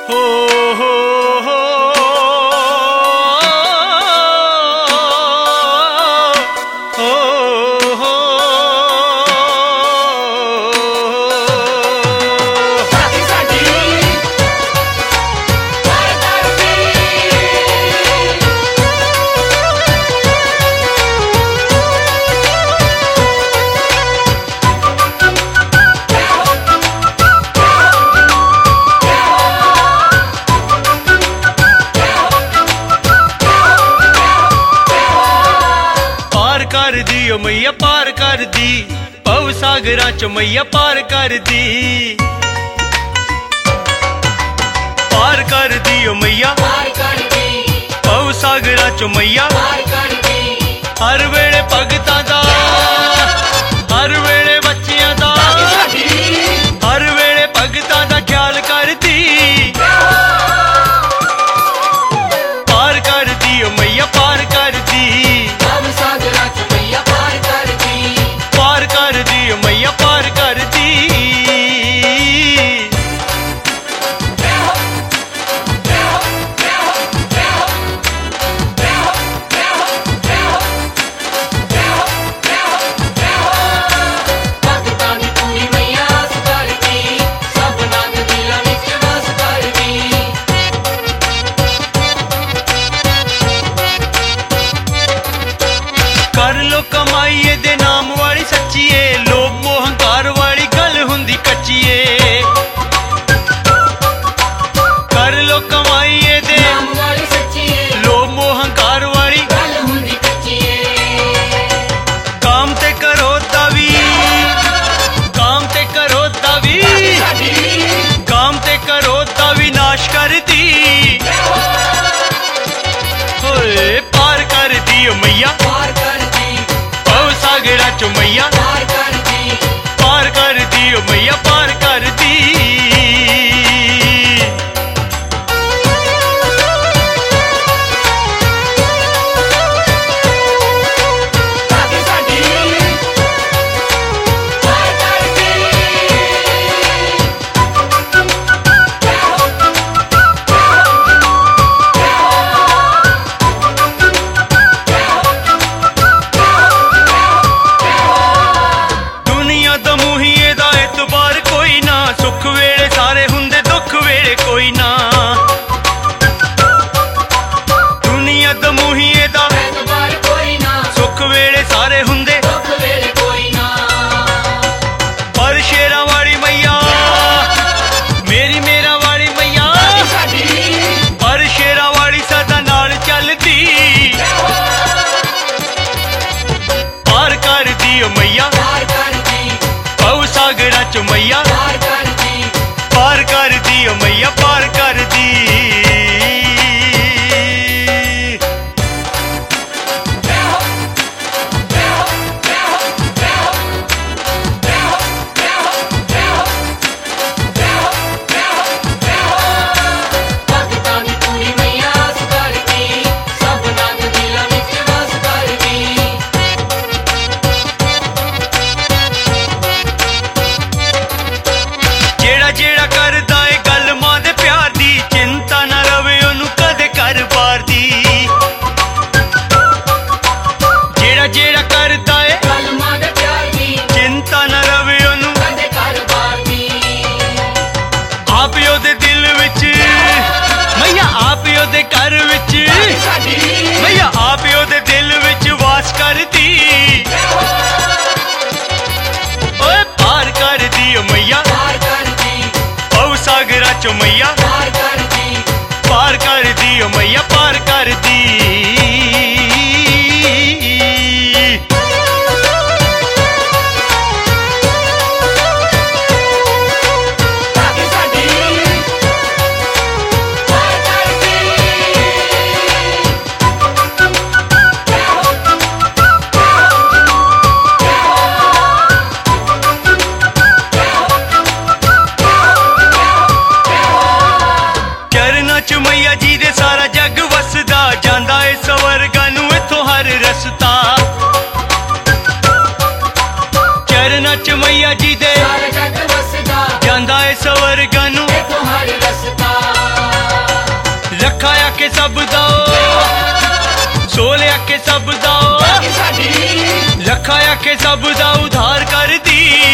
मैया पार कर दी भव सागरा चो मैया पार कर दी, पार कर दी ओ मैया भव सागरा चो मैया हर वेले भगतां दा हर वेले बच्चियां दा हर वेले भगतां दा ख्याल कर दी, पार कर दी ओ मैया पार कर दी मैया पार कर दी। कर लो कमाई दे नाम वाली सच्चीए, लोभ मोह हंकार वाली गल हुंदी कच्चीए, कर लो कमाई दे नाम वाली सच्चीए, लोभ मोह हंकार वाली गल हुंदी कच्चीए, काम ते करो दावी काम ते करो दावी काम ते करो दावी नाश कर दी, होए पार कर दी ओ मैया सागरा चो मैया पार कर दी ओ मैया पार कर दी। सुख वेले सारे हुंदे दुख वेले कोई ना, दुनिया दा मुहिए दा कोई ना, सुख वेले सारे हुंदे दुख वेले कोई ना, पर शेरा वाली मैया मेरी मेरा वाली मैया पर शेरा वाली सदा नाल चलदी, पार कर दी ओ मैया भव सागरा चो मैया पार कर दी ओ मैया पार कर दी। जेड़ा करदा है गल मां दे प्यार दी, चिंता ना रवे ओनू कदे कर पार दी, जेड़ा जेड़ा करदा है गल मां दे प्यार दी, चिंता ना रवे ओनू कदे कर पार दी, आप ओदे दिल विच मैया आप ओदे घर विच मैया आप ओदे दिल विच वास कर दी, ओए पार कर दी ओ मैया सागरा चो मैया पार कर दी ओ मैया पार कर दी। मैया जी दे सारा जग वसदा जांदा है स्वर्गां नूं इत्थों हर रस्ता, चरनां च मैया जी दे सारा जग वसदा जांदा है स्वर्गां नूं इत्थों हर रस्ता। लखा आके सब दाओ सोले आके सब दाओ लखा आके सब दा उधार कर दी